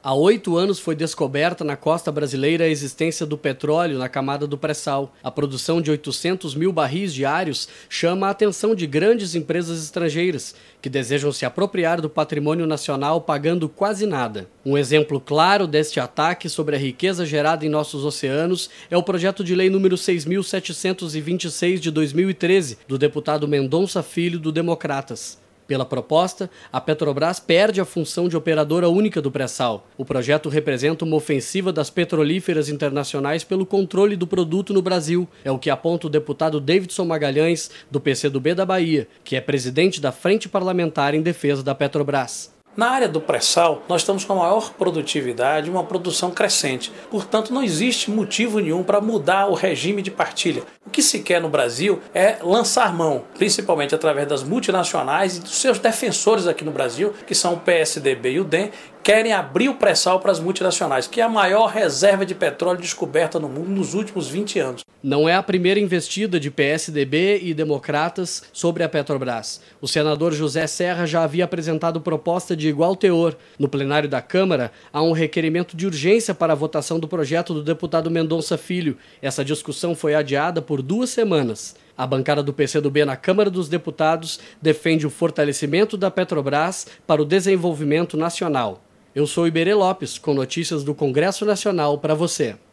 Há 8 anos foi descoberta na costa brasileira a existência do petróleo na camada do pré-sal. A produção de 800 mil barris diários chama a atenção de grandes empresas estrangeiras, que desejam se apropriar do patrimônio nacional pagando quase nada. Um exemplo claro deste ataque sobre a riqueza gerada em nossos oceanos é o projeto de lei número 6.726 de 2013, do deputado Mendonça Filho, do Democratas. Pela proposta, a Petrobras perde a função de operadora única do pré-sal. O projeto representa uma ofensiva das petrolíferas internacionais pelo controle do produto no Brasil. É o que aponta o deputado Davidson Magalhães, do PCdoB da Bahia, que é presidente da Frente Parlamentar em Defesa da Petrobras. Na área do pré-sal, nós estamos com a maior produtividade e uma produção crescente. Portanto, não existe motivo nenhum para mudar o regime de partilha. O que se quer no Brasil é lançar mão, principalmente através das multinacionais e dos seus defensores aqui no Brasil, que são o PSDB e o DEM, querem abrir o pré-sal para as multinacionais, que é a maior reserva de petróleo descoberta no mundo nos últimos 20 anos. Não é a primeira investida de PSDB e Democratas sobre a Petrobras. O senador José Serra já havia apresentado proposta de igual teor. No plenário da Câmara, há um requerimento de urgência para a votação do projeto do deputado Mendonça Filho. Essa discussão foi adiada por 2 semanas. A bancada do PCdoB na Câmara dos Deputados defende o fortalecimento da Petrobras para o desenvolvimento nacional. Eu sou Iberê Lopes, com notícias do Congresso Nacional para você.